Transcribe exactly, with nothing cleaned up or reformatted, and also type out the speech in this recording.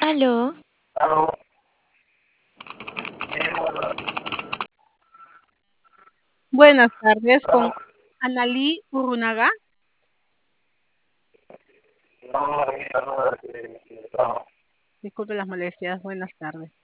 Aló, Aló, ¿quién habla? Buenas tardes, con Aló, Analí Urrunaga. no, ahorita no, este, no. Disculpe las molestias, buenas tardes.